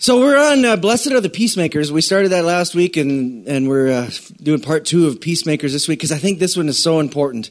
So we're on Blessed Are the Peacemakers. We started that last week, and we're doing part 2 of Peacemakers this week, because I think this one is so important.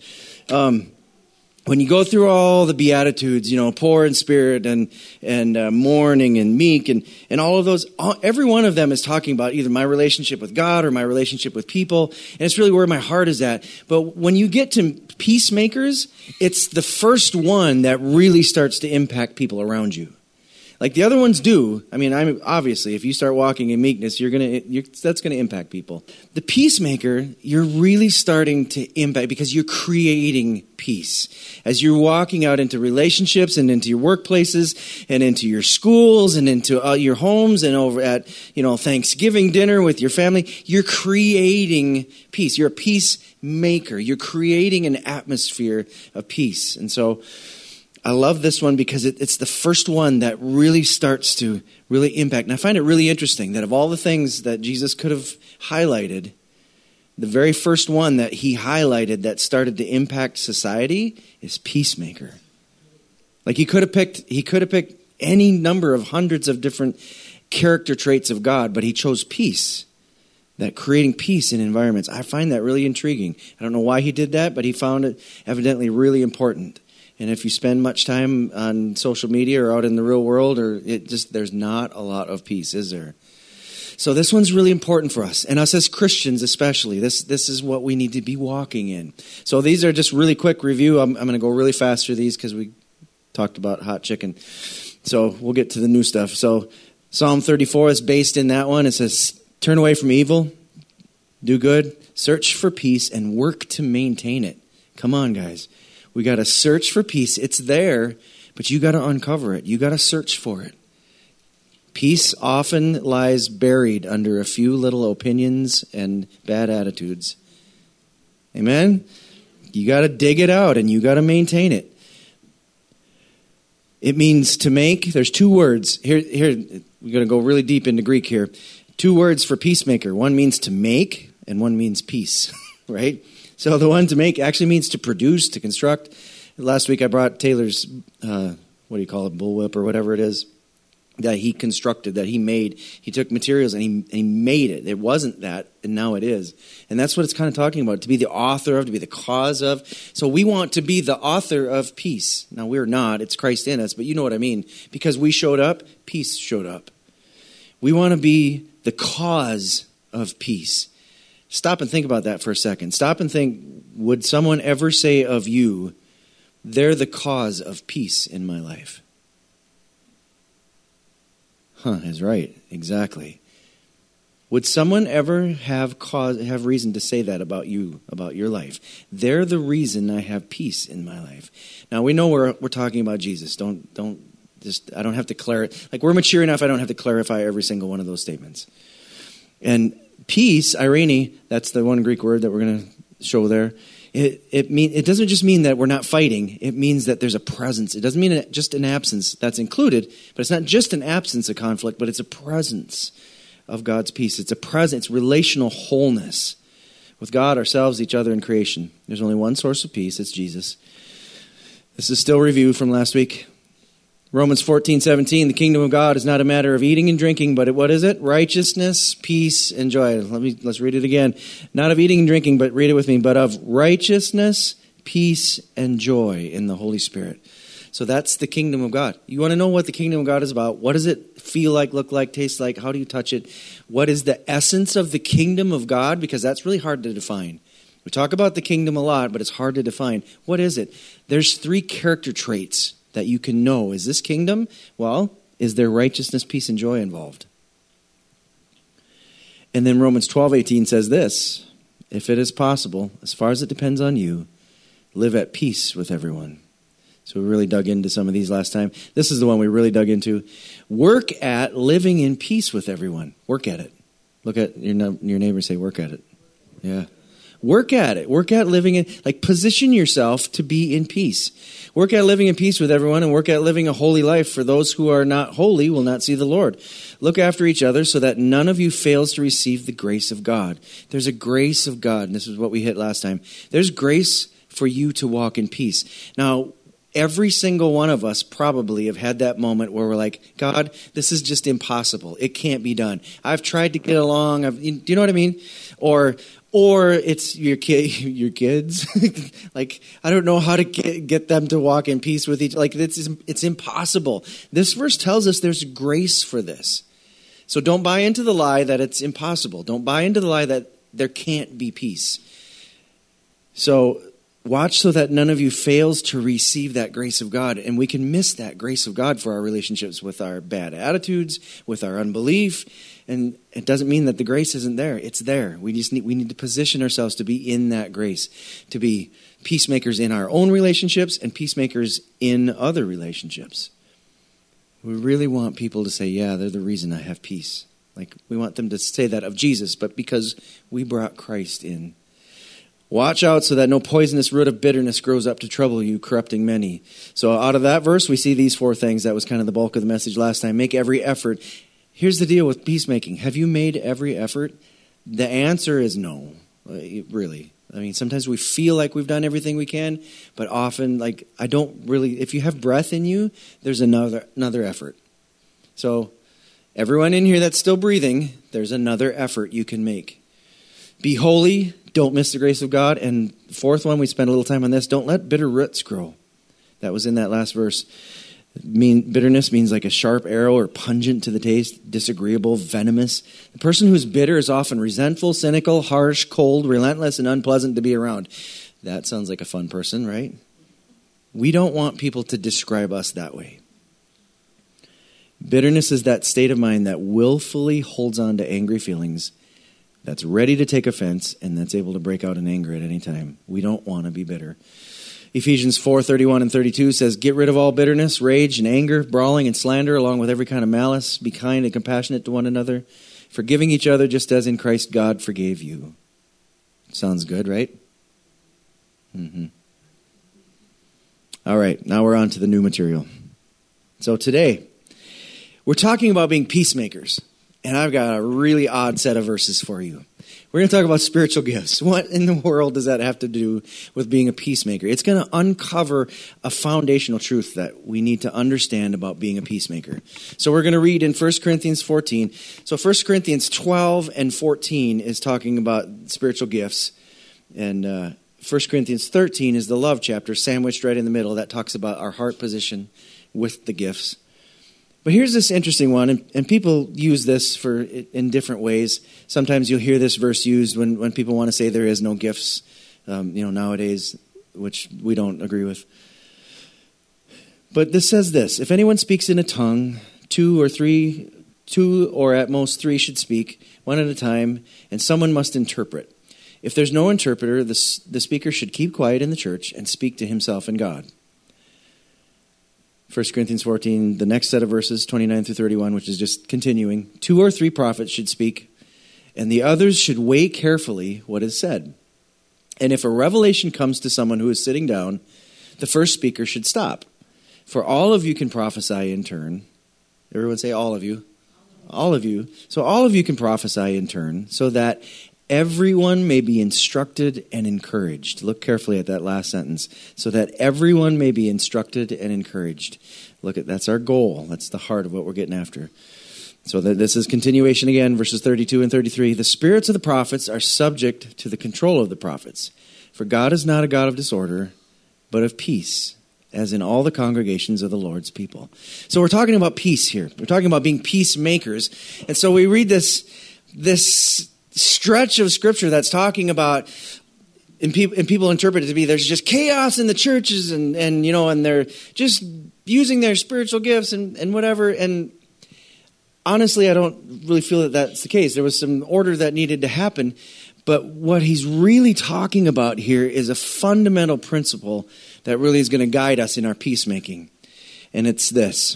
When you go through all the Beatitudes, poor in spirit and mourning and meek and all of those, every one of them is talking about either my relationship with God or my relationship with people, and it's really where my heart is at. But when you get to peacemakers, it's the first one that really starts to impact people around you. Like the other ones do. Obviously, if you start walking in meekness, that's going to impact people. The peacemaker, you're really starting to impact because you're creating peace. As you're walking out into relationships and into your workplaces and into your schools and into your homes and over at, Thanksgiving dinner with your family, you're creating peace. You're a peacemaker. You're creating an atmosphere of peace. And so I love this one because it's the first one that really starts to really impact. And I find it really interesting that of all the things that Jesus could have highlighted, the very first one that he highlighted that started to impact society is peacemaker. Like he could have picked any number of hundreds of different character traits of God, but he chose peace. That creating peace in environments. I find that really intriguing. I don't know why he did that, but he found it evidently really important. And if you spend much time on social media or out in the real world, there's not a lot of peace, is there? So this one's really important for us, and us as Christians especially. This is what we need to be walking in. So these are just really quick review. I'm going to go really fast through these because we talked about hot chicken. So we'll get to the new stuff. So Psalm 34 is based in that one. It says, turn away from evil, do good, search for peace, and work to maintain it. Come on, guys. We got to search for peace. It's there, but you got to uncover it. You got to search for it. Peace often lies buried under a few little opinions and bad attitudes. Amen? You got to dig it out and you got to maintain it. It means to make. There's 2 words. Here we're going to go really deep into Greek here. 2 words for peacemaker. One means to make and one means peace, right? So the one to make actually means to produce, to construct. Last week I brought Taylor's, bullwhip or whatever it is, that he constructed, that he made. He took materials and he made it. It wasn't that, and now it is. And that's what it's kind of talking about, to be the author of, to be the cause of. So we want to be the author of peace. Now we're not. It's Christ in us, but you know what I mean. Because we showed up, peace showed up. We want to be the cause of peace. Stop and think about that for a second. Stop and think, would someone ever say of you, they're the cause of peace in my life? That's right. Exactly. Would someone ever have reason to say that about you, about your life? They're the reason I have peace in my life. Now, we know we're talking about Jesus. I don't have to clarify. Like, we're mature enough, I don't have to clarify every single one of those statements. And peace, irene, that's the one Greek word that we're going to show there. It doesn't just mean that we're not fighting. It means that there's a presence. It doesn't mean just an absence. That's included, but it's not just an absence of conflict, but it's a presence of God's peace. It's a presence, relational wholeness with God, ourselves, each other, and creation. There's only one source of peace. It's Jesus. This is still review from last week. Romans 14:17, the kingdom of God is not a matter of eating and drinking, but what is it? Righteousness, peace, and joy. Let's read it again. Not of eating and drinking, but read it with me, but of righteousness, peace, and joy in the Holy Spirit. So that's the kingdom of God. You want to know what the kingdom of God is about? What does it feel like, look like, taste like? How do you touch it? What is the essence of the kingdom of God? Because that's really hard to define. We talk about the kingdom a lot, but it's hard to define. What is it? There's 3 character traits that you can know. Is this kingdom? Well, is there righteousness, peace, and joy involved? And then Romans 12:18 says this, if it is possible, as far as it depends on you, live at peace with everyone. So we really dug into some of these last time. This is the one we really dug into. Work at living in peace with everyone. Work at it. Look at your neighbor and say, work at it. Yeah. Work at it. Work at living in, position yourself to be in peace. Work at living in peace with everyone and work at living a holy life, for those who are not holy will not see the Lord. Look after each other so that none of you fails to receive the grace of God. There's a grace of God, and this is what we hit last time. There's grace for you to walk in peace. Now, Every single one of us probably have had that moment where we're like, God, this is just impossible. It can't be done. I've tried to get along. Do you know what I mean? Or it's your kids. Like, I don't know how to get them to walk in peace with each. Like, it's impossible. This verse tells us there's grace for this. So don't buy into the lie that it's impossible. Don't buy into the lie that there can't be peace. So watch so that none of you fails to receive that grace of God. And we can miss that grace of God for our relationships with our bad attitudes, with our unbelief. And it doesn't mean that the grace isn't there. It's there. We need to position ourselves to be in that grace, to be peacemakers in our own relationships and peacemakers in other relationships. We really want people to say, yeah, they're the reason I have peace. Like, we want them to say that of Jesus, but because we brought Christ in. Watch out so that no poisonous root of bitterness grows up to trouble you, corrupting many. So out of that verse, we see these 4 things. That was kind of the bulk of the message last time. Make every effort. Here's the deal with peacemaking. Have you made every effort? The answer is no, really. I mean, sometimes we feel like we've done everything we can, but often, like, I don't really, if you have breath in you, there's another effort. So everyone in here that's still breathing, there's another effort you can make. Be holy. Don't miss the grace of God. And 4th one, we spent a little time on this. Don't let bitter roots grow. That was in that last verse. Bitterness means like a sharp arrow or pungent to the taste, disagreeable, venomous. The person who's bitter is often resentful, cynical, harsh, cold, relentless, and unpleasant to be around. That sounds like a fun person, right? We don't want people to describe us that way. Bitterness is that state of mind that willfully holds on to angry feelings, that's ready to take offense, and that's able to break out in anger at any time. We don't want to be bitter. Ephesians 4:31 and 32 says, get rid of all bitterness, rage, and anger, brawling, and slander, along with every kind of malice. Be kind and compassionate to one another, forgiving each other just as in Christ God forgave you. Sounds good, right? Mm-hmm. All right, now we're on to the new material. So today, we're talking about being peacemakers. And I've got a really odd set of verses for you. We're going to talk about spiritual gifts. What in the world does that have to do with being a peacemaker? It's going to uncover a foundational truth that we need to understand about being a peacemaker. So we're going to read in 1 Corinthians 14. So 1 Corinthians 12 and 14 is talking about spiritual gifts. And 1 Corinthians 13 is the love chapter sandwiched right in the middle. That talks about our heart position with the gifts. But here's this interesting one, and people use this in different ways. Sometimes you'll hear this verse used when people want to say there is no gifts, nowadays, which we don't agree with. But this says this: if anyone speaks in a tongue, 2 or at most 3 should speak, one at a time, and someone must interpret. If there's no interpreter, the speaker should keep quiet in the church and speak to himself and God. 1 Corinthians 14, the next set of verses, 29 through 31, which is just continuing. 2 or 3 prophets should speak, and the others should weigh carefully what is said. And if a revelation comes to someone who is sitting down, the first speaker should stop. For all of you can prophesy in turn. Everyone say all of you. All of you. So all of you can prophesy in turn, so that everyone may be instructed and encouraged. Look carefully at that last sentence. So that everyone may be instructed and encouraged. That's our goal. That's the heart of what we're getting after. So this is continuation again, verses 32 and 33. The spirits of the prophets are subject to the control of the prophets. For God is not a God of disorder, but of peace, as in all the congregations of the Lord's people. So we're talking about peace here. We're talking about being peacemakers. And so we read this stretch of Scripture that's talking about, and people interpret it to be, there's just chaos in the churches and they're just using their spiritual gifts and whatever. And honestly, I don't really feel that that's the case. There was some order that needed to happen. But what he's really talking about here is a fundamental principle that really is going to guide us in our peacemaking. And it's this: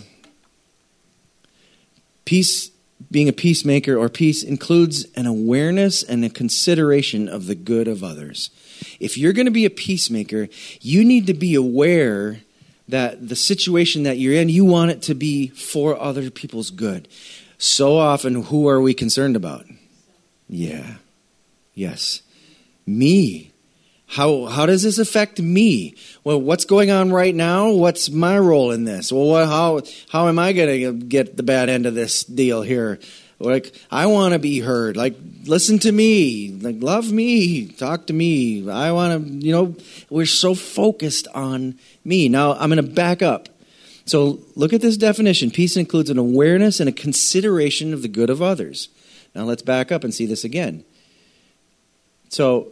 peace. Being a peacemaker or peace includes an awareness and a consideration of the good of others. If you're going to be a peacemaker, you need to be aware that the situation that you're in, you want it to be for other people's good. So often, who are we concerned about? Yeah. Yes. Me. How does this affect me? Well, what's going on right now? What's my role in this? Well, how am I going to get the bad end of this deal here? Like, I want to be heard. Like, listen to me. Like, love me. Talk to me. I want to, we're so focused on me. Now, I'm going to back up. So look at this definition. Peace includes an awareness and a consideration of the good of others. Now, let's back up and see this again. So,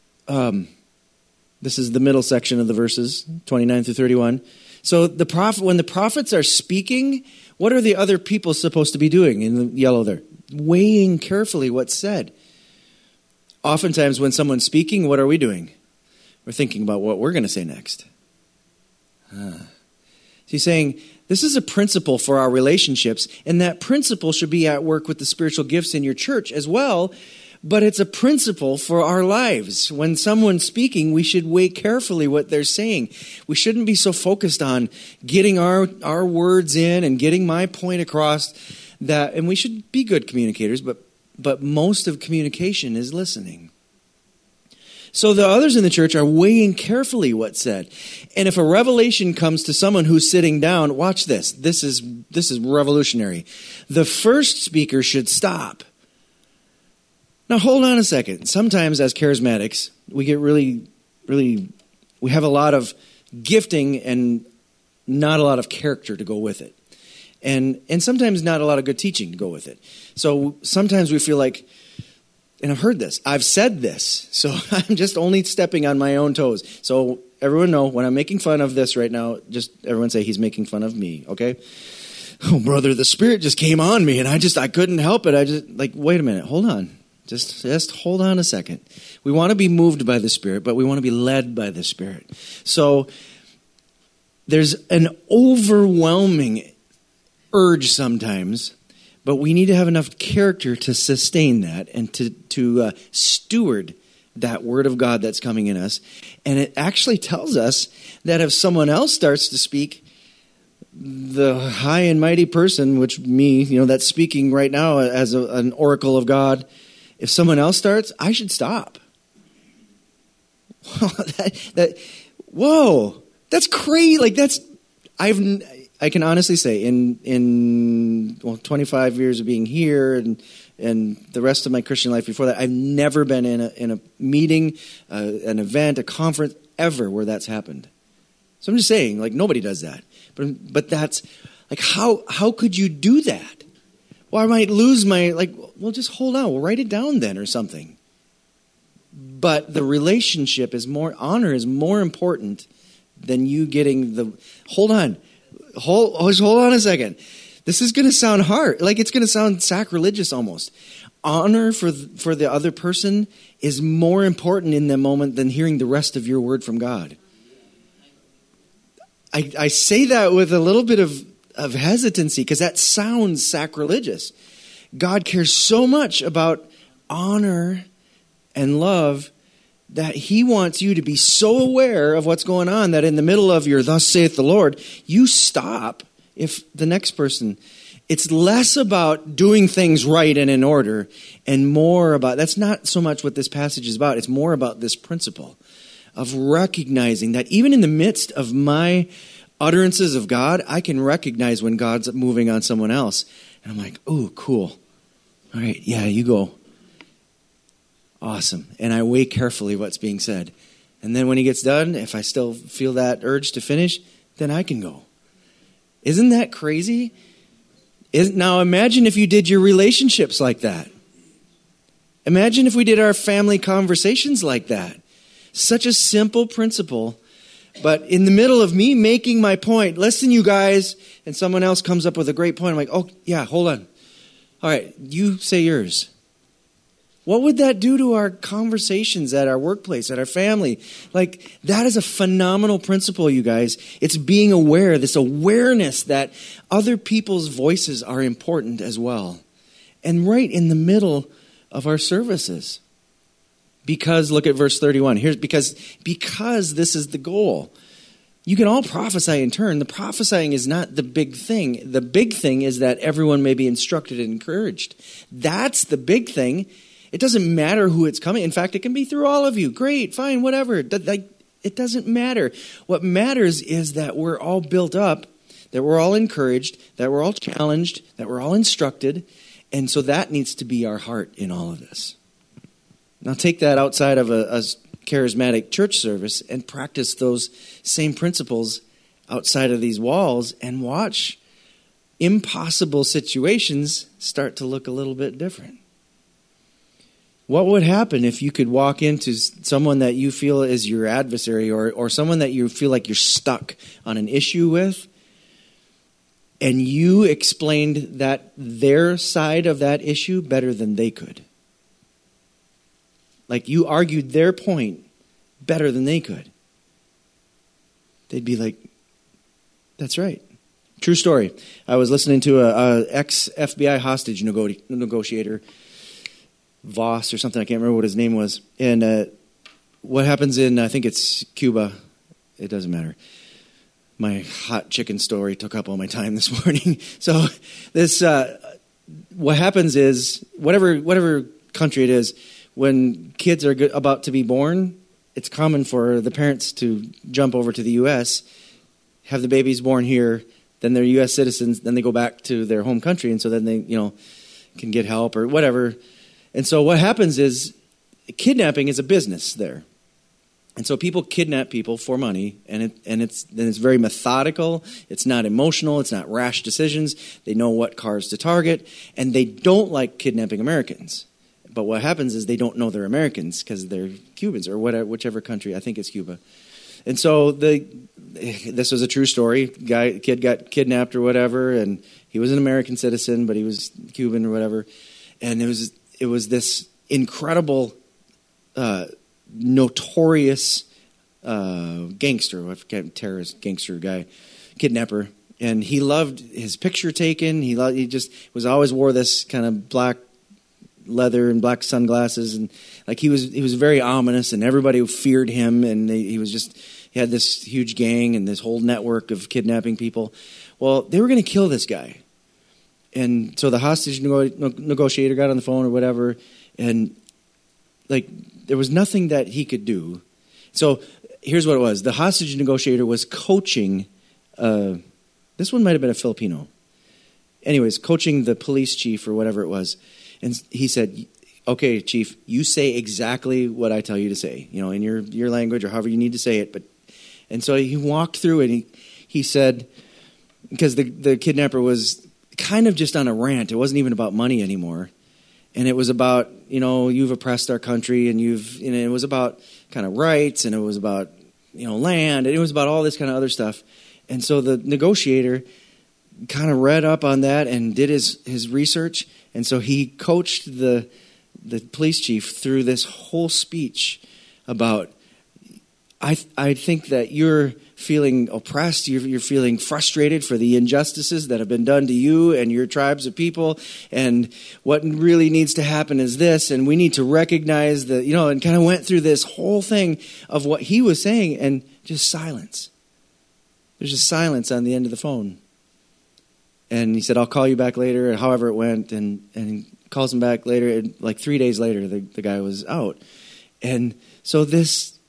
this is the middle section of the verses, 29 through 31. So when the prophets are speaking, what are the other people supposed to be doing in the yellow there? Weighing carefully what's said. Oftentimes when someone's speaking, what are we doing? We're thinking about what we're going to say next. So he's saying, this is a principle for our relationships, and that principle should be at work with the spiritual gifts in your church as well. But it's a principle for our lives. When someone's speaking, we should weigh carefully what they're saying. We shouldn't be so focused on getting our words in and getting my point across. And we should be good communicators, but most of communication is listening. So the others in the church are weighing carefully what's said. And if a revelation comes to someone who's sitting down, watch this. This is revolutionary. The first speaker should stop. Now, hold on a second. Sometimes as charismatics, we get we have a lot of gifting and not a lot of character to go with it. And sometimes not a lot of good teaching to go with it. So sometimes we feel like, and I've heard this, I've said this, so I'm just only stepping on my own toes. So everyone know, when I'm making fun of this right now, just everyone say he's making fun of me, okay? Oh, brother, the Spirit just came on me, and I couldn't help it. Wait a minute, hold on. Just hold on a second. We want to be moved by the Spirit, but we want to be led by the Spirit. So there's an overwhelming urge sometimes, but we need to have enough character to sustain that and to steward that Word of God that's coming in us. And it actually tells us that if someone else starts to speak, the high and mighty person, which me, that's speaking right now as an oracle of God, if someone else starts, I should stop. Whoa, that's crazy. I can honestly say in 25 years of being here and the rest of my Christian life before that, I've never been in a meeting, an event, a conference ever where that's happened. So I'm just saying, nobody does that. But that's how could you do that? Well, I might lose just hold on. We'll write it down then or something. But the relationship honor is more important than you getting hold on. Hold on a second. This is going to sound hard. It's going to sound sacrilegious almost. Honor for the other person is more important in the moment than hearing the rest of your word from God. I say that with a little bit of hesitancy because that sounds sacrilegious. God cares so much about honor and love that he wants you to be so aware of what's going on that in the middle of your thus saith the Lord, you stop if the next person. It's less about doing things right and in order and more about, that's not so much what this passage is about. It's more about this principle of recognizing that even in the midst of my utterances of God, I can recognize when God's moving on someone else. And I'm like, oh, cool. All right, yeah, you go. Awesome. And I weigh carefully what's being said. And then when he gets done, if I still feel that urge to finish, then I can go. Isn't that crazy? Now imagine if you did your relationships like that. Imagine if we did our family conversations like that. Such a simple principle. But in the middle of me making my point, listen, you guys, and someone else comes up with a great point. I'm like, oh, yeah, hold on. All right, you say yours. What would that do to our conversations at our workplace, at our family? That is a phenomenal principle, you guys. It's being aware, this awareness that other people's voices are important as well. And right in the middle of our services. Because, look at verse 31. Because this is the goal. You can all prophesy in turn. The prophesying is not the big thing. The big thing is that everyone may be instructed and encouraged. That's the big thing. It doesn't matter who it's coming. In fact, it can be through all of you. Great, fine, whatever. It doesn't matter. What matters is that we're all built up, that we're all encouraged, that we're all challenged, that we're all instructed. And so that needs to be our heart in all of this. Now take that outside of a charismatic church service and practice those same principles outside of these walls and watch impossible situations start to look a little bit different. What would happen if you could walk into someone that you feel is your adversary or someone that you feel like you're stuck on an issue with, and you explained that their side of that issue better than they could? Like you argued their point better than they could. They'd be like, that's right. True story. I was listening to a ex-FBI hostage negotiator, Voss or something. I can't remember what his name was. And what happens in, I think it's Cuba. It doesn't matter. My hot chicken story took up all my time this morning. So this, what happens is, whatever country it is, when kids are about to be born, it's common for the parents to jump over to the U.S., have the babies born here, then they're U.S. citizens, then they go back to their home country, and so then they, can get help or whatever. And so what happens is kidnapping is a business there. And so people kidnap people for money, and it's very methodical. It's not emotional. It's not rash decisions. They know what cars to target, and they don't like kidnapping Americans. But what happens is they don't know they're Americans because they're Cubans or whichever country. I think it's Cuba. And so this was a true story. Kid got kidnapped or whatever, and he was an American citizen, but he was Cuban or whatever. And it was this incredible, notorious gangster, terrorist gangster guy, kidnapper. And he loved his picture taken. He just was always wore this kind of black leather and black sunglasses, and like he was very ominous, and everybody feared him. And he had this huge gang and this whole network of kidnapping people. Well, they were going to kill this guy, and so the hostage negotiator got on the phone or whatever, and like there was nothing that he could do. So here's what it was: the hostage negotiator was coaching. This one might have been a Filipino. Anyways, coaching the police chief or whatever it was. And he said, okay, chief, you say exactly what I tell you to say, in your language or however you need to say it. And so he walked through it. He said, because the kidnapper was kind of just on a rant. It wasn't even about money anymore. And it was about, you've oppressed our country, and it was about kind of rights, and it was about, land, and it was about all this kind of other stuff. And so the negotiator kind of read up on that and did his research. And so he coached the police chief through this whole speech about, I think that you're feeling oppressed, you're feeling frustrated for the injustices that have been done to you and your tribes of people, and what really needs to happen is this, and we need to recognize that, and kind of went through this whole thing of what he was saying, and just silence. There's just silence on the end of the phone. And he said, I'll call you back later, or however it went. And he calls him back later. And like 3 days later, the guy was out. And so this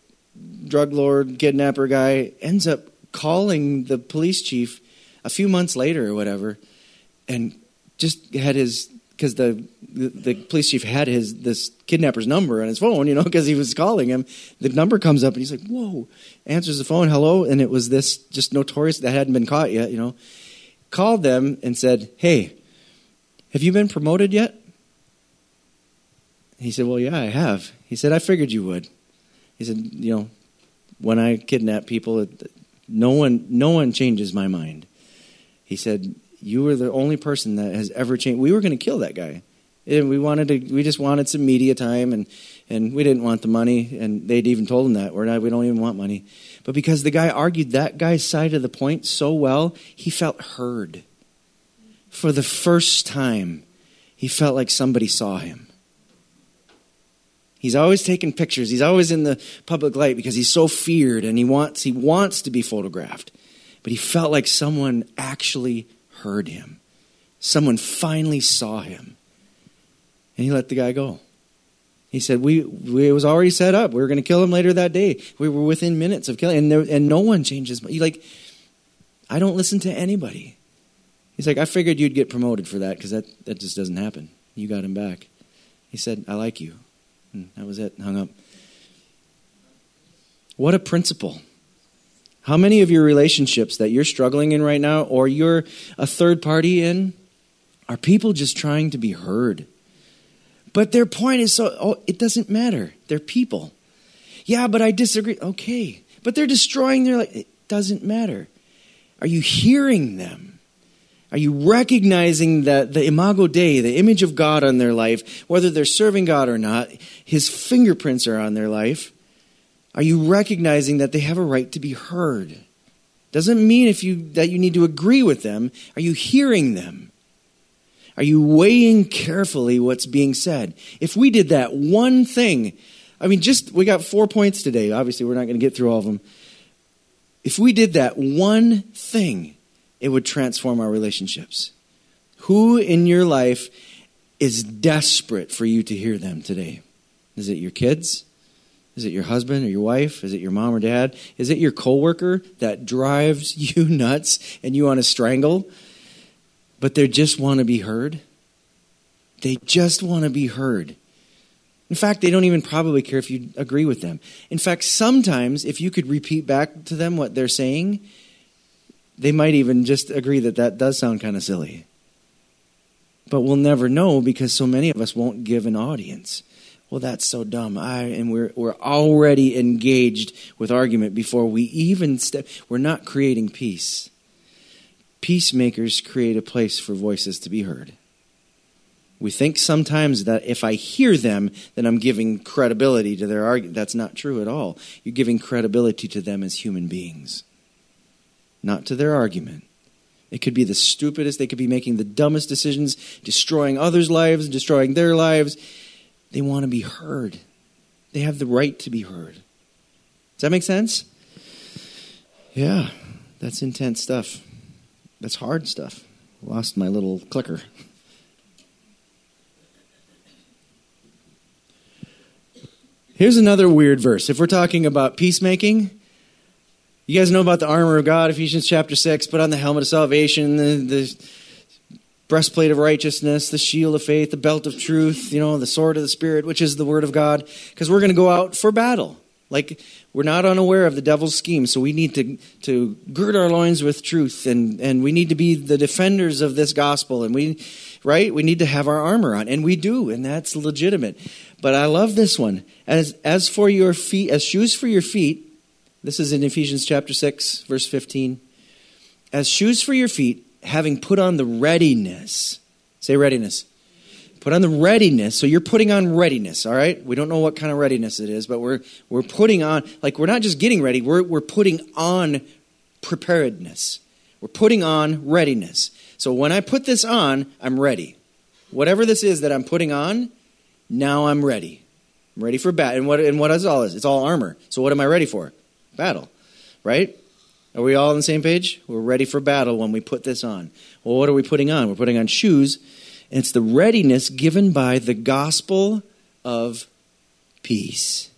drug lord, kidnapper guy ends up calling the police chief a few months later or whatever, and just had because the police chief had this kidnapper's number on his phone, because he was calling him. The number comes up, and he's like, whoa, answers the phone, hello, and it was this just notorious that hadn't been caught yet, Called them and said, hey, have you been promoted yet? He said, well, yeah, I have. He said, I figured you would. He said, when I kidnap people, no one changes my mind. He said, you were the only person that has ever changed. We were going to kill that guy. And we just wanted some media time, and we didn't want the money, and they'd even told him that. We don't even want money. But because the guy argued that guy's side of the point so well, he felt heard. For the first time, he felt like somebody saw him. He's always taking pictures. He's always in the public light because he's so feared, and he wants to be photographed. But he felt like someone actually heard him. Someone finally saw him. And he let the guy go. He said, it was already set up. We were going to kill him later that day. We were within minutes of killing him. And no one changes. I don't listen to anybody. He's like, I figured you'd get promoted for that because that just doesn't happen. You got him back. He said, I like you. And that was it. Hung up. What a principle. How many of your relationships that you're struggling in right now, or you're a third party in, are people just trying to be heard? But their point is it doesn't matter. They're people. Yeah, but I disagree. Okay. But they're destroying their life. It doesn't matter. Are you hearing them? Are you recognizing that the imago Dei, the image of God on their life, whether they're serving God or not, his fingerprints are on their life? Are you recognizing that they have a right to be heard? Doesn't mean that you need to agree with them. Are you hearing them? Are you weighing carefully what's being said? If we did that one thing, we got 4 points today. Obviously, we're not going to get through all of them. If we did that one thing, it would transform our relationships. Who in your life is desperate for you to hear them today? Is it your kids? Is it your husband or your wife? Is it your mom or dad? Is it your coworker that drives you nuts and you want to strangle? But they just want to be heard. They just want to be heard. In fact, they don't even probably care if you agree with them. In fact, sometimes if you could repeat back to them what they're saying, they might even just agree that does sound kind of silly. But we'll never know because so many of us won't give an audience. Well, that's so dumb. And we're already engaged with argument before we even step. We're not creating peace. Peacemakers create a place for voices to be heard. We think sometimes that if I hear them, then I'm giving credibility to their argument. That's not true at all. You're giving credibility to them as human beings, not to their argument. It could be the stupidest. They could be making the dumbest decisions, destroying others' lives, destroying their lives. They want to be heard. They have the right to be heard. Does that make sense? Yeah, that's intense stuff. That's hard stuff. Lost my little clicker. Here's another weird verse. If we're talking about peacemaking, you guys know about the armor of God, Ephesians chapter 6, put on the helmet of salvation, the breastplate of righteousness, the shield of faith, the belt of truth, the sword of the Spirit, which is the word of God, because we're going to go out for battle. Like, we're not unaware of the devil's scheme, so we need to gird our loins with truth, and we need to be the defenders of this gospel, and we need to have our armor on, and we do, and that's legitimate. But I love this one. As for your feet, as shoes for your feet, this is in Ephesians chapter 6, verse 15. As shoes for your feet, having put on the readiness. Say readiness. Put on the readiness. So you're putting on readiness, all right? We don't know what kind of readiness it is, but we're putting on, like, we're not just getting ready, we're putting on preparedness. We're putting on readiness. So when I put this on, I'm ready. Whatever this is that I'm putting on, now I'm ready. I'm ready for battle. And what is all this? It's all armor. So what am I ready for? Battle, right? Are we all on the same page? We're ready for battle when we put this on. Well, what are we putting on? We're putting on shoes. And it's the readiness given by the gospel of peace.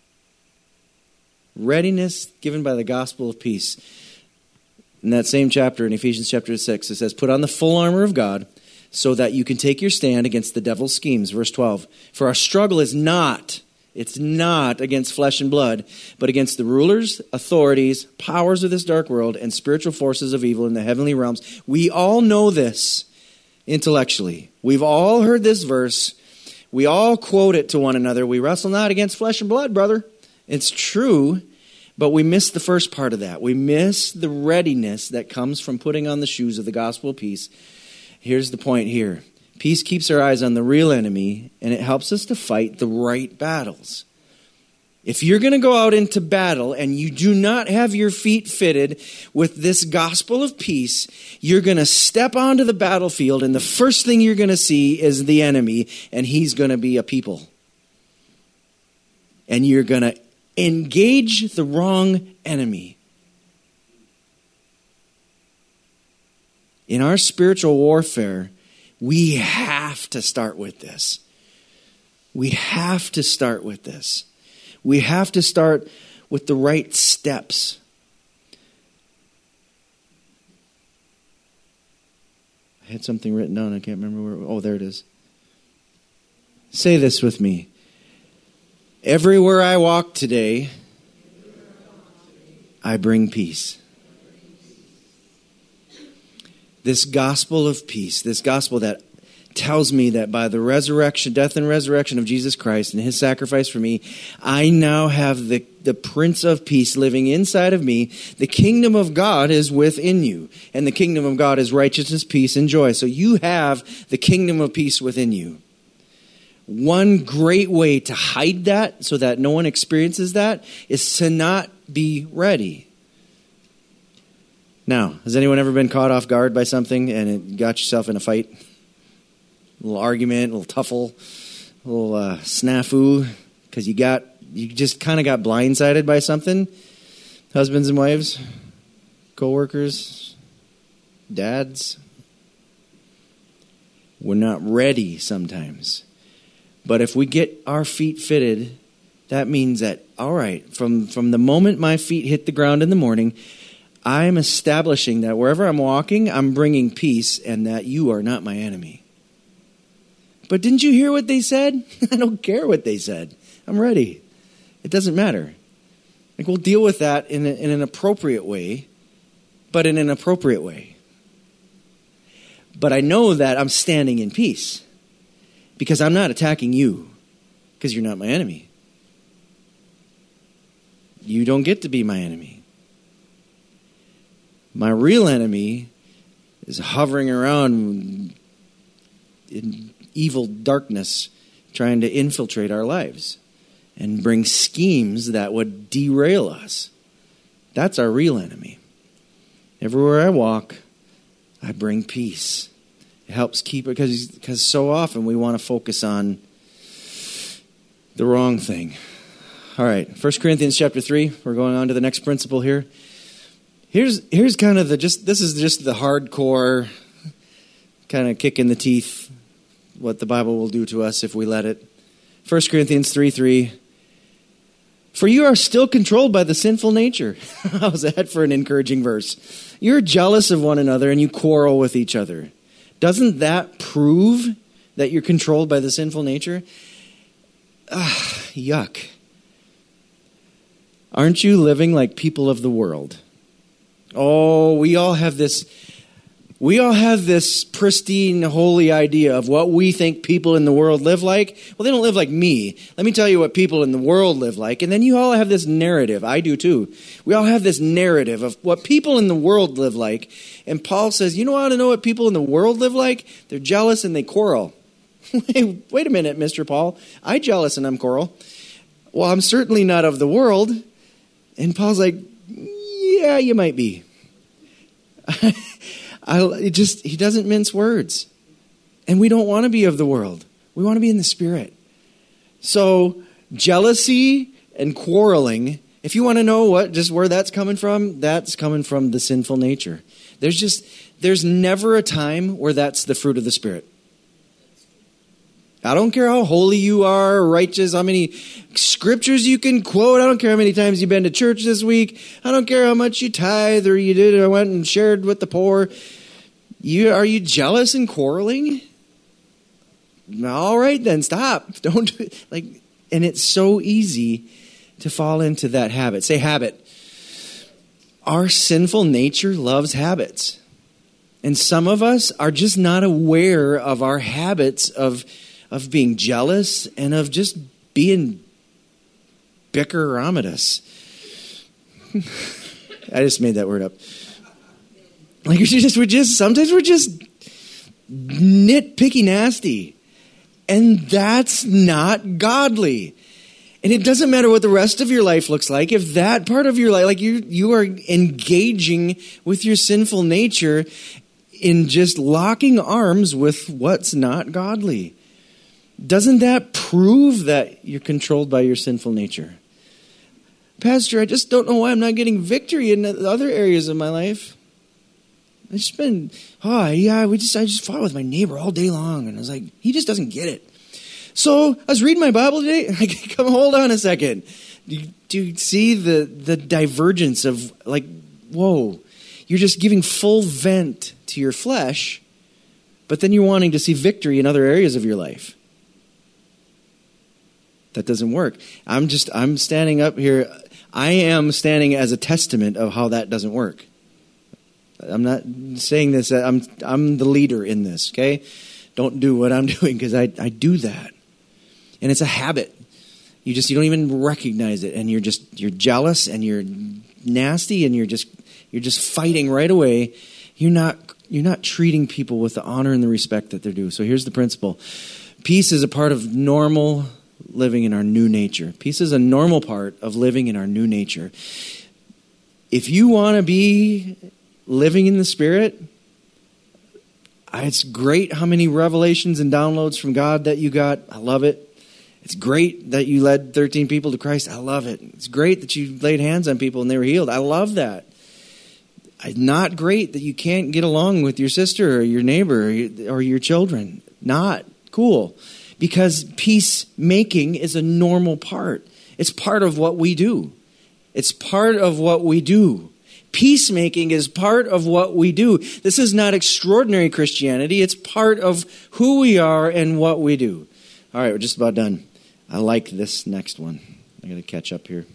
Readiness given by the gospel of peace. In that same chapter, in Ephesians chapter 6, it says, put on the full armor of God so that you can take your stand against the devil's schemes. Verse 12, for our struggle is not against flesh and blood, but against the rulers, authorities, powers of this dark world, and spiritual forces of evil in the heavenly realms. We all know this intellectually. We've all heard this verse. We all quote it to one another. We wrestle not against flesh and blood, brother. It's true, but we miss the first part of that. We miss the readiness that comes from putting on the shoes of the gospel of peace. Here's the point here. Peace keeps our eyes on the real enemy, and it helps us to fight the right battles. If you're going to go out into battle and you do not have your feet fitted with this gospel of peace, you're going to step onto the battlefield, and the first thing you're going to see is the enemy, and he's going to be a people. And you're going to engage the wrong enemy. In our spiritual warfare, we have to start with this. We have to start with this. We have to start with the right steps. I had something written down. I can't remember where. Oh, there it is. Say this with me. Everywhere I walk today, I bring peace. This gospel of peace, this gospel that tells me that by the resurrection, death and resurrection of Jesus Christ and his sacrifice for me, I now have the Prince of Peace living inside of me. The kingdom of God is within you. And the kingdom of God is righteousness, peace, and joy. So you have the kingdom of peace within you. One great way to hide that so that no one experiences that is to not be ready. Now, has anyone ever been caught off guard by something and it got yourself in a fight? A little argument, a little tuffle, a little snafu, because you just kind of got blindsided by something. Husbands and wives, co-workers, dads. We're not ready sometimes. But if we get our feet fitted, that means that, all right, from the moment my feet hit the ground in the morning, I'm establishing that wherever I'm walking, I'm bringing peace and that you are not my enemy. But didn't you hear what they said? I don't care what they said. I'm ready. It doesn't matter. Like, we'll deal with that in an appropriate way, but in an appropriate way. But I know that I'm standing in peace because I'm not attacking you because you're not my enemy. You don't get to be my enemy. My real enemy is hovering around in evil darkness, trying to infiltrate our lives and bring schemes that would derail us. That's our real enemy. Everywhere I walk, I bring peace. It helps keep it, because so often we want to focus on the wrong thing. All right, 1 Corinthians chapter 3. We're going on to the next principle here. Here's kind of this is just the hardcore kind of kick in the teeth, what the Bible will do to us if we let it. 1 Corinthians 3:3. For you are still controlled by the sinful nature. How's that for an encouraging verse? You're jealous of one another and you quarrel with each other. Doesn't that prove that you're controlled by the sinful nature? Yuck. Aren't you living like people of the world? Oh, we all have this pristine, holy idea of what we think people in the world live like. Well, they don't live like me. Let me tell you what people in the world live like. And then you all have this narrative. I do too. We all have this narrative of what people in the world live like. And Paul says, you know how to know what people in the world live like? They're jealous and they quarrel. Wait a minute, Mr. Paul. I'm jealous and I'm quarrel. Well, I'm certainly not of the world. And Paul's like, yeah, you might be. He doesn't mince words. And we don't want to be of the world. We want to be in the Spirit. So jealousy and quarreling, if you want to know where that's coming from the sinful nature. There's never a time where that's the fruit of the Spirit. I don't care how holy you are, righteous, how many scriptures you can quote. I don't care how many times you've been to church this week. I don't care how much you tithe or you did or went and shared with the poor. Are you jealous and quarreling? All right, then stop. Don't do it. And it's so easy to fall into that habit. Say habit. Our sinful nature loves habits. And some of us are just not aware of our habits of being jealous and of just being bickeramitus. I just made that word up. Sometimes we're just nitpicky nasty. And that's not godly. And it doesn't matter what the rest of your life looks like. If that part of your life, you are engaging with your sinful nature in just locking arms with what's not godly. Doesn't that prove that you're controlled by your sinful nature? Pastor, I just don't know why I'm not getting victory in the other areas of my life. I just fought with my neighbor all day long. And I was like, he just doesn't get it. So I was reading my Bible today. Come, hold on a second. Do you see the divergence of like, whoa, you're just giving full vent to your flesh, but then you're wanting to see victory in other areas of your life. That doesn't work. I'm standing up here. I am standing as a testament of how that doesn't work. I'm not saying this. I'm the leader in this, okay? Don't do what I'm doing because I do that. And it's a habit. You don't even recognize it, and you're jealous and you're nasty and you're just fighting right away. You're not treating people with the honor and the respect that they're due. So here's the principle. Peace is a part of normal living in our new nature. Peace is a normal part of living in our new nature. If you want to be living in the Spirit, it's great how many revelations and downloads from God that you got. I love it. It's great that you led 13 people to Christ. I love it. It's great that you laid hands on people and they were healed. I love that. It's not great that you can't get along with your sister or your neighbor or your children. Not cool. Because peacemaking is a normal part. It's part of what we do. It's part of what we do. Peacemaking is part of what we do. This is not extraordinary Christianity. It's part of who we are and what we do. All right, we're just about done. I like this next one. I got to catch up here.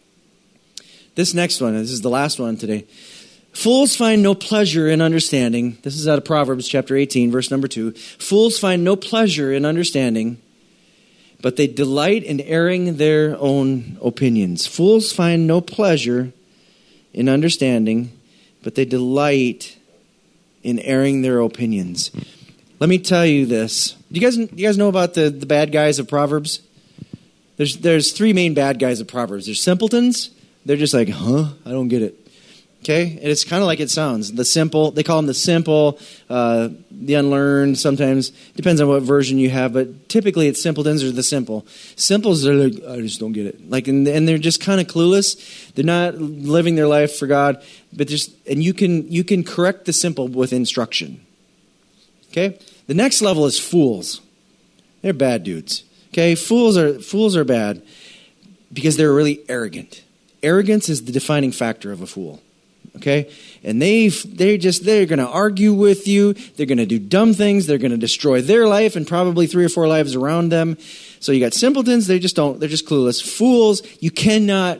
This next one, this is the last one today. Fools find no pleasure in understanding. This is out of Proverbs chapter 18, verse number 2. Fools find no pleasure in understanding, but they delight in airing their own opinions. Fools find no pleasure in understanding, but they delight in airing their opinions. Let me tell you this. Do you guys know about the bad guys of Proverbs? There's three main bad guys of Proverbs. There's simpletons. They're just like, I don't get it. Okay? And it's kind of like it sounds. The simple, they call them the simple, the unlearned sometimes. Depends on what version you have, but typically it's simpletons or the simple. Simples are like, I just don't get it. And they're just kind of clueless. They're not living their life for God, and you can correct the simple with instruction. Okay? The next level is fools. They're bad dudes. Okay? Fools are bad because they're really arrogant. Arrogance is the defining factor of a fool. Okay? And they're going to argue with you. They're going to do dumb things. They're going to destroy their life and probably 3 or 4 lives around them. So you got simpletons, they're just clueless. Fools, you cannot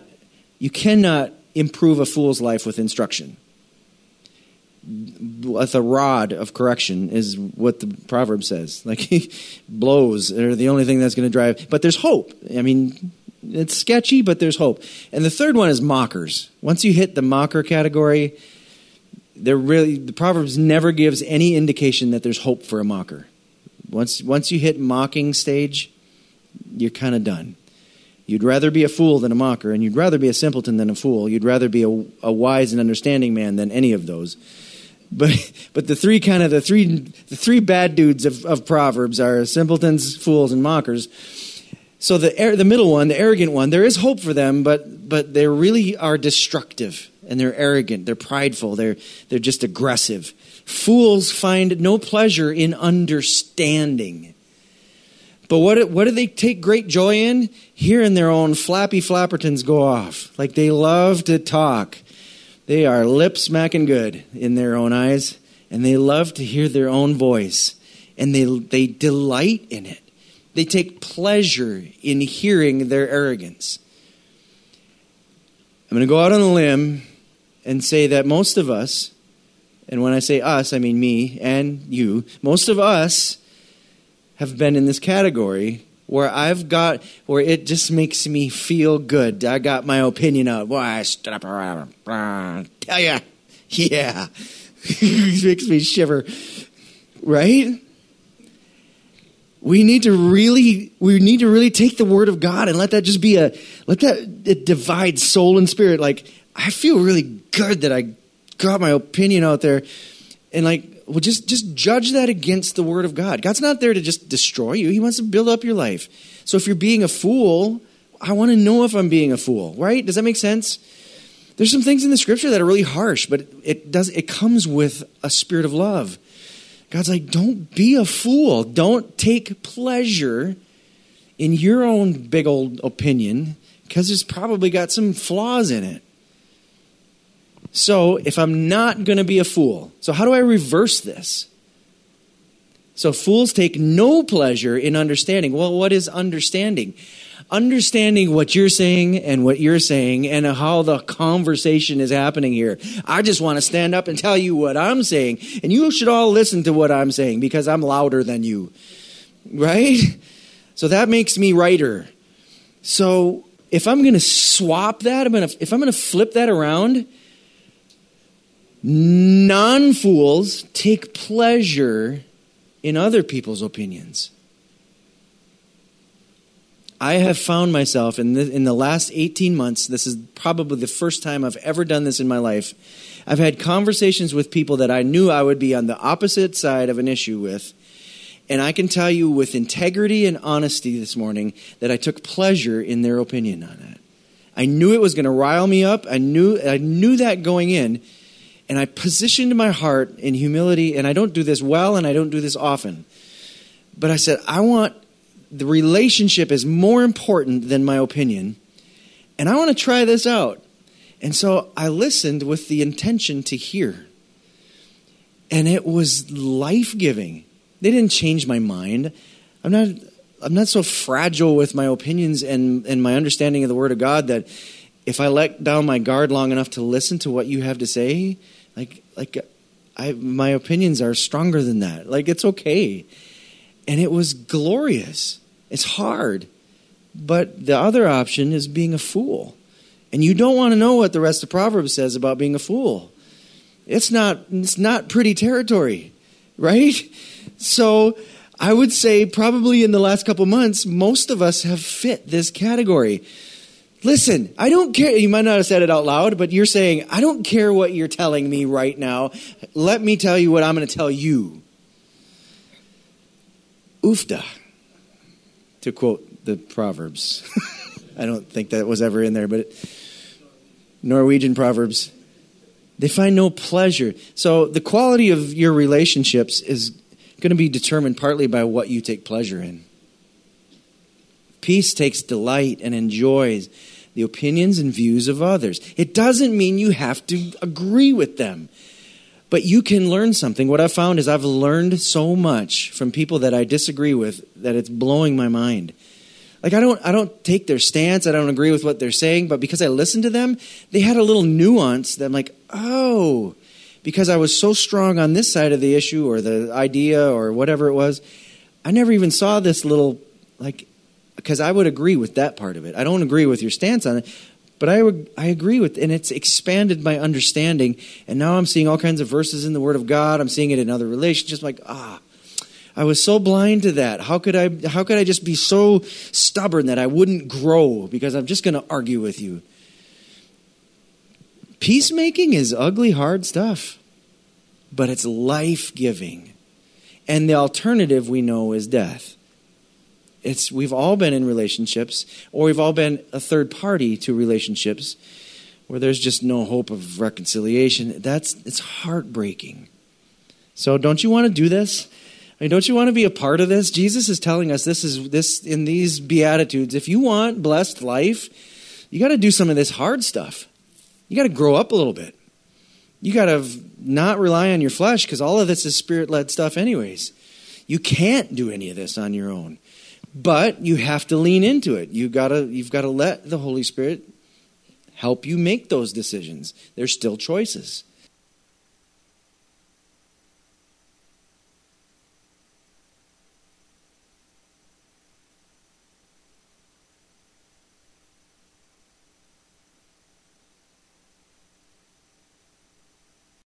improve a fool's life with instruction. With a rod of correction is what the proverb says. Blows are the only thing that's going to drive. But there's hope. I mean, it's sketchy, but there's hope. And the third one is mockers. Once you hit the mocker category, the Proverbs never gives any indication that there's hope for a mocker. Once you hit mocking stage, you're kind of done. You'd rather be a fool than a mocker, and you'd rather be a simpleton than a fool. You'd rather be a wise and understanding man than any of those. But the three bad dudes of Proverbs are simpletons, fools, and mockers. So the middle one, the arrogant one, there is hope for them, but they really are destructive, and they're arrogant, they're prideful, they're just aggressive. Fools find no pleasure in understanding. But what do they take great joy in? Hearing their own flappy flappertons go off. Like they love to talk. They are lip smacking good in their own eyes, and they love to hear their own voice, and they delight in it. They take pleasure in hearing their arrogance. I'm going to go out on a limb and say that most of us, and when I say us, I mean me and you, most of us have been in this category where it just makes me feel good. I got my opinion out. Boy, I stood up around, tell ya, yeah. It makes me shiver. Right? We need to really take the word of God and let that just be it divides soul and spirit. Like, I feel really good that I got my opinion out there. And just judge that against the word of God. God's not there to just destroy you. He wants to build up your life. So if you're being a fool, I want to know if I'm being a fool, right? Does that make sense? There's some things in the scripture that are really harsh, but it comes with a spirit of love. God's like, don't be a fool. Don't take pleasure in your own big old opinion because it's probably got some flaws in it. So if I'm not going to be a fool, so how do I reverse this? So fools take no pleasure in understanding. Well, what is understanding? Understanding what you're saying and how the conversation is happening here. I just want to stand up and tell you what I'm saying. And you should all listen to what I'm saying because I'm louder than you. Right? So that makes me righter. So if I'm going to swap that, if I'm going to flip that around, non-fools take pleasure in other people's opinions. I have found myself in the last 18 months, this is probably the first time I've ever done this in my life. I've had conversations with people that I knew I would be on the opposite side of an issue with. And I can tell you with integrity and honesty this morning that I took pleasure in their opinion on it. I knew it was going to rile me up. I knew that going in. And I positioned my heart in humility, and I don't do this well, and I don't do this often. But I said, the relationship is more important than my opinion, and I want to try this out. And so I listened with the intention to hear. And it was life-giving. They didn't change my mind. I'm not so fragile with my opinions and my understanding of the Word of God that if I let down my guard long enough to listen to what you have to say, my opinions are stronger than that. It's okay. And it was glorious. It's hard. But the other option is being a fool. And you don't want to know what the rest of Proverbs says about being a fool. It's not pretty territory, right? So I would say probably in the last couple months, most of us have fit this category. Listen, I don't care. You might not have said it out loud, but you're saying, I don't care what you're telling me right now. Let me tell you what I'm going to tell you. Oofda, to quote the Proverbs. I don't think that was ever in there, but Norwegian Proverbs. They find no pleasure. So the quality of your relationships is going to be determined partly by what you take pleasure in. Peace takes delight and enjoys the opinions and views of others. It doesn't mean you have to agree with them, but you can learn something. What I've found is I've learned so much from people that I disagree with that it's blowing my mind. I don't take their stance. I don't agree with what they're saying, but because I listened to them, they had a little nuance that I'm like, oh, because I was so strong on this side of the issue or the idea or whatever it was, I never even saw this little, because I would agree with that part of it. I don't agree with your stance on it, but I agree with, and it's expanded my understanding, and now I'm seeing all kinds of verses in the Word of God. I'm seeing it in other relationships, I was so blind to that. How could I just be so stubborn that I wouldn't grow because I'm just going to argue with you? Peacemaking is ugly, hard stuff, but it's life-giving. And the alternative we know is death. We've all been in relationships, or we've all been a third party to relationships where there's just no hope of reconciliation. It's heartbreaking. So don't you want to do this? Don't you want to be a part of this? Jesus is telling us this in these Beatitudes. If you want blessed life, you got to do some of this hard stuff. You got to grow up a little bit. You got to not rely on your flesh because all of this is Spirit-led stuff anyways. You can't do any of this on your own. But you have to lean into it. You've got to let the Holy Spirit help you make those decisions. There's still choices.